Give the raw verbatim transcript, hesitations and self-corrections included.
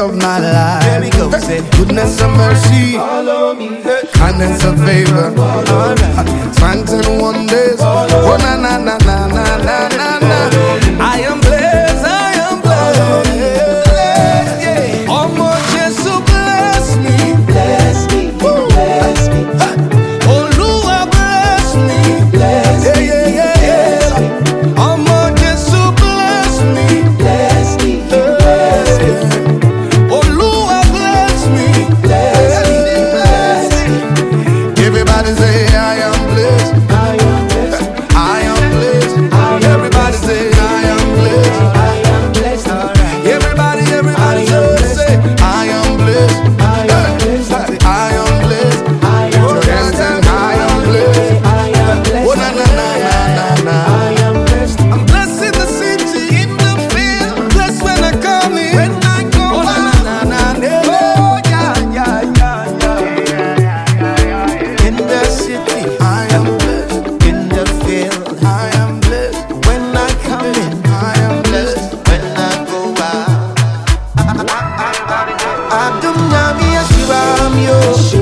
of my life. There we go. Say, goodness and mercy, follow me. kindness and favor, signs and wonders. Oh na na na na na na na na. I am blessed, I am blessed. Yeah. Oh more Jesus bless me, Bless me, bless me, oh Lord bless me, bless yeah me, yeah yeah yeah. Oh more Jesus bless me, bless me, bless me, oh Lord bless me, bless me, bless me. everybody say I am blessed. I am blessed, I am blessed. Everybody say I am blessed. I am blessed, alright. Everybody, everybody I am say, blessed. say I am blessed. I am blessed. Hey, I am blessed. I am Put your hands blessed. and I am blessed. I am blessed. Oh na na na na na na. I am blessed. I'm blessed in the city, in the field. Blessed when I come in. When I go oh na na na na. Oh yeah yeah yeah yeah. In the city, I am blessed. in the field, I am blessed. when I come in, I am blessed. when I go out. Adum Nami Ashiram Yo.